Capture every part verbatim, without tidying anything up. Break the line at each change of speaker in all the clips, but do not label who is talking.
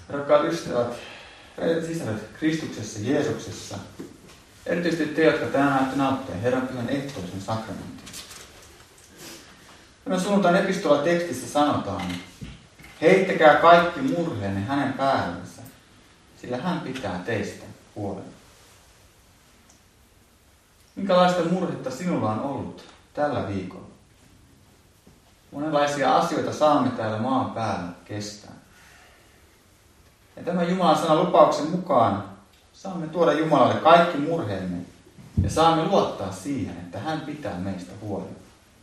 Rakkaat ystävät, sisaret Kristuksessa, Jeesuksessa, erityisesti te, jotka tänään näette nauttia Herran pyhän ehtoollisen sakramentin. Tämän sunnuntain epistola tekstissä sanotaan, heittäkää kaikki murheenne hänen päällensä, sillä hän pitää teistä huolen. Minkälaista murhetta sinulla on ollut tällä viikolla? Monenlaisia asioita saamme täällä maan päällä kestää. Ja tämän Jumalan sanan lupauksen mukaan saamme tuoda Jumalalle kaikki murheemme ja saamme luottaa siihen, että hän pitää meistä huolen.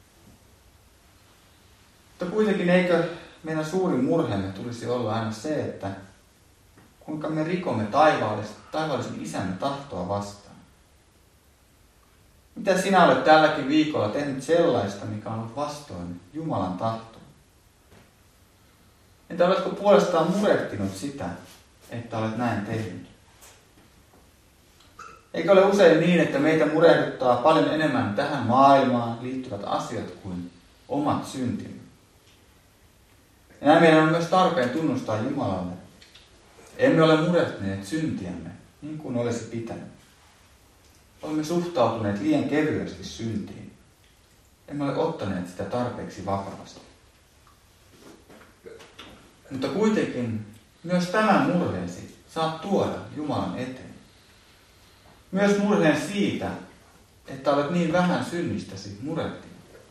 Mutta kuitenkin eikö meidän suurin murheemme tulisi olla aina se, että kuinka me rikomme taivaallisen isämme tahtoa vastaan. Mitä sinä olet tälläkin viikolla tehnyt sellaista, mikä on ollut vastoin Jumalan tahtoa? Entä oletko puolestaan murehtinut sitä, että olet näin tehnyt? Eikö ole usein niin, että meitä murehduttaa paljon enemmän tähän maailmaan liittyvät asiat kuin omat syntimme? Ja näin meidän on myös tarpeen tunnustaa Jumalalle. Emme ole murehtineet syntiämme niin kuin olisi pitänyt. Olemme suhtautuneet liian kevyesti syntiin. Emme ole ottaneet sitä tarpeeksi vakavasti. Mutta kuitenkin myös tämän murheesi saat tuoda Jumalan eteen. Myös murheen siitä, että olet niin vähän synnistäsi murehtinut.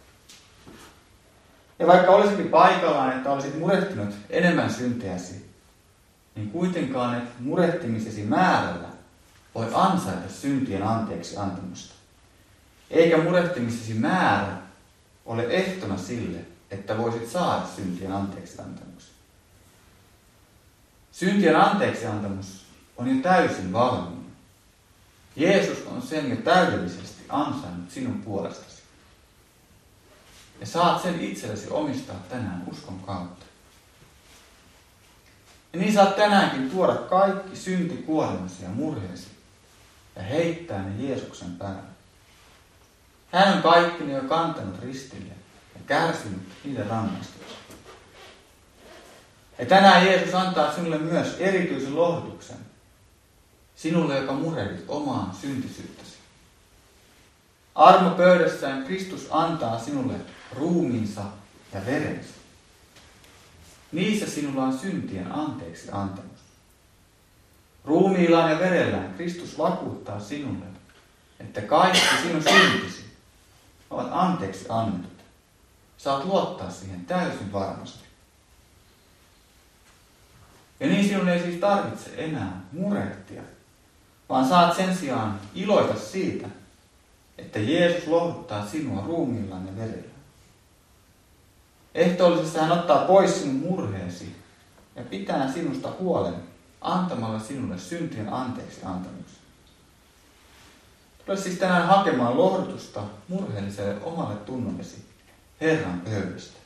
Ja vaikka olisikin paikallaan, että olisit murehtinut enemmän syntiäsi, niin kuitenkaan et murehtimisesi määrällä voi ansaita syntien anteeksi antamusta. Eikä murehtimisesi määrä ole ehtona sille, että voisit saada syntien anteeksi antamusta. Syntien anteeksi antamus on jo täysin valmiina. Jeesus on sen jo täydellisesti ansainnut sinun puolestasi. Ja saat sen itsellesi omistaa tänään uskon kautta. Ja niin saat tänäänkin tuoda kaikki syntikuolemasi ja murheesi ja heittää ne Jeesuksen päälle. Hän on kaikki ne jo kantanut ristille ja kärsinyt niiden rangaistuksen. Ja tänään Jeesus antaa sinulle myös erityisen lohdutuksen. Sinulle, joka murehdit omaa syntisyyttäsi. Armo pöydässään Kristus antaa sinulle ruumiinsa ja verensä. Niissä sinulla on syntien anteeksi antamus. Ruumiillaan ja verellään Kristus vakuuttaa sinulle, että kaikki sinun syntisi ovat anteeksi annetut. Saat luottaa siihen täysin varmasti. Ja niin sinun ei siis tarvitse enää murehtia, vaan saat sen sijaan iloita siitä, että Jeesus lohduttaa sinua ruumiillaan ja verellä. Ehtoollisessa hän ottaa pois sinun murheesi ja pitää sinusta huolen antamalla sinulle syntien anteeksi antamuksen. Tule siis tänään hakemaan lohdutusta murheelliselle omalle tunnollesi Herran pöydästä.